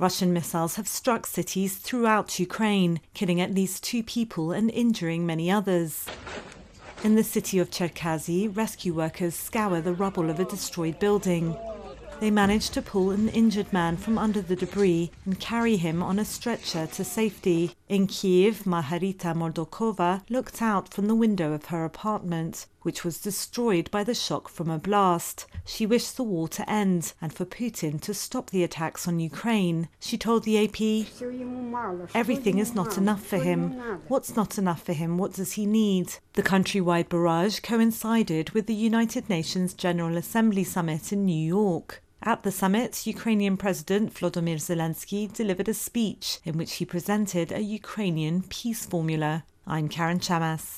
Russian missiles have struck cities throughout Ukraine, killing at least 2 people and injuring many others. In the city of Cherkasy, rescue workers scour the rubble of a destroyed building. They manage to pull an injured man from under the debris and carry him on a stretcher to safety. In Kyiv, Margarita Mordokova looked out from the window of her apartment, which was destroyed by the shock from a blast. She wished the war to end and for Putin to stop the attacks on Ukraine. She told the AP, "Everything is not enough for him. What's not enough for him? What does he need?" The countrywide barrage coincided with the United Nations General Assembly Summit in New York. At the summit, Ukrainian President Volodymyr Zelensky delivered a speech in which he presented a Ukrainian peace formula. I'm Karen Chamas.